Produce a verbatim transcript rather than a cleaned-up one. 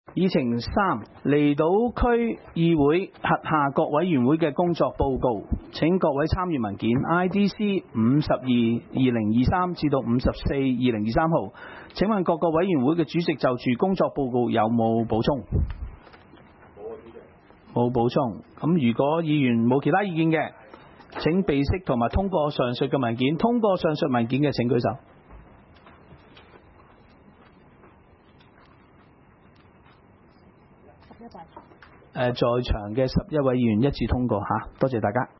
議程三，離島區議會轄下各委員會嘅工作報告。請各位參閱文件 I D C 五十二二零二三至到五十四二零二三號。請問各個委員會嘅主席就住工作報告有冇補充？冇補充。咁如果議員冇其他意見嘅，請備悉同埋通過上述嘅文件。通過上述文件嘅請舉手。誒，在場嘅十一位議員一致通過嚇，多謝大家。